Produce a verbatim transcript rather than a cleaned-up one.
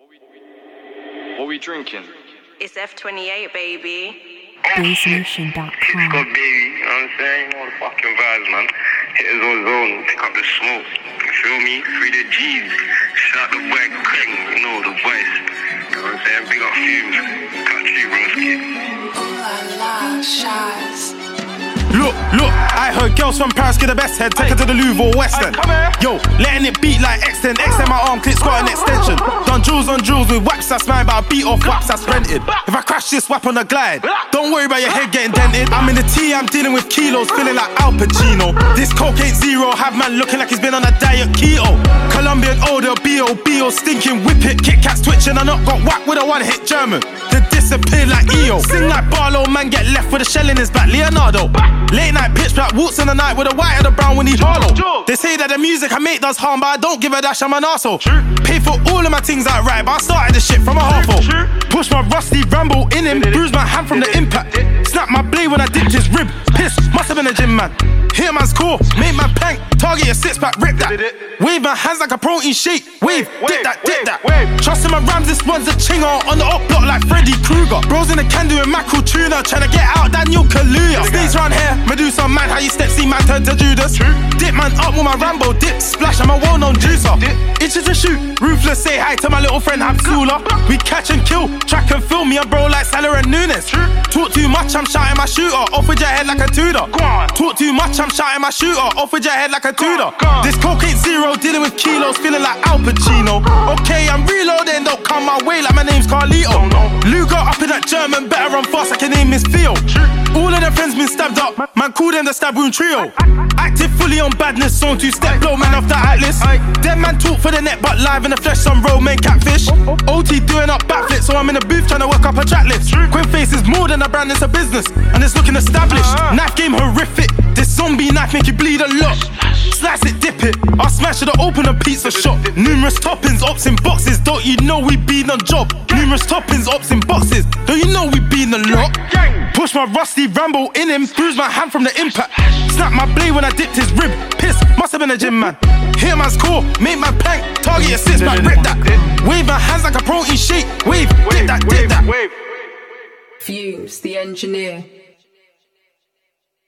What we drinking? It's F twenty-eight, baby. Blaze Nation dot com. It's got baby, you know what I'm saying? You know the fucking vibes, man. Hitters on zone, pick up the smoke. You feel me? Free the G's. Shout the boy Kreng, you know the voice. You know what I'm saying? Big up Fumes. Country Broski. Ooh la la, Shaz. Look, look, I heard girls from Paris get the best head, take her to the Louvre or West End. Yo, letting it beat like X ten, X ten my arm clips got an extension. Done jewels on jewels with wax that's mine, but I beat off wax that's rented. If I crash this whap on the glide, don't worry about your head getting dented. I'm in the T, I'm dealing with kilos, feeling like Al Pacino. This coke ain't zero, have man looking like he's been on a diet keto. Colombian odor, B O, B O, stinking whip it. Kit Kats twitching, I not got whack with a one hit German. Then disappear like E O. Sing like Barlow, man get left with a shell in his back, Leonardo. Late night pitch black, walks in the night with a white and a brown when he hollow. They say that the music I make does harm, but I don't give a dash, I'm an arsehole. Pay for all of my things outright, but I started the shit from a half-hole. Push my rusty Rambo in him, bruise my hand from the impact. Snap my blade when I dipped his rib. Piss, must have been a gym man. Hit man's core, make man pank. Target a six pack, rip that. Wave my hands like a protein shake. Wave, dip that, dip that. Trust in my rams, this one's a chinger. On the up block like Freddy Krueger. Bros in the can doing mackerel tuna, trying to get out Daniel Kaluuya. Snakes round here, Medusa man, how you step, see man turn to Judas. Dip man up with my Rambo, dip, splash, I'm a well-known juicer. Itches to shoot, ruthless, say hi to my little friend Habsula. We catch and kill, track and fill me, I'm bro like Salah and Nunes. Talk too much, I'm shouting my shooter, off with your head like a Tudor. Talk too much, I'm shouting my shooter, off with your head like a Tudor. This coke ain't zero, dealing with kilos, feeling like Al Pacino. Okay, I'm reloading, don't come my way like my name's Carlito. Luger up in that German, better run fast like your name is Theo. All of their friends been stabbed up, man call them the stab wound trio. Active fully on badness, song two step blow man off the atlas. Them man talk for the net, but live in the flesh, some romaine catfish. O T doing up backflips, so I'm in the booth trying to work up a track list. Quinn Face is more than a brand, it's a business, and it's looking established. Knife game horrific, this zombie knife make you bleed a lot. Slice it, dip it, I'll smash it or open a pizza shop. Numerous toppings, ops in boxes, don't you know we been on job? Numerous toppings, ops in boxes, don't you know we been on lot? Push my rusty Rambo in him, bruise my hand from the impact. Snap my blade when I dipped his rib, piss, must have been a gym man. Hit man's core, make my plank, target a six pack, rip that. Wave my hands like a protein shake, wave, dip that, dip that. Fumes, the engineer.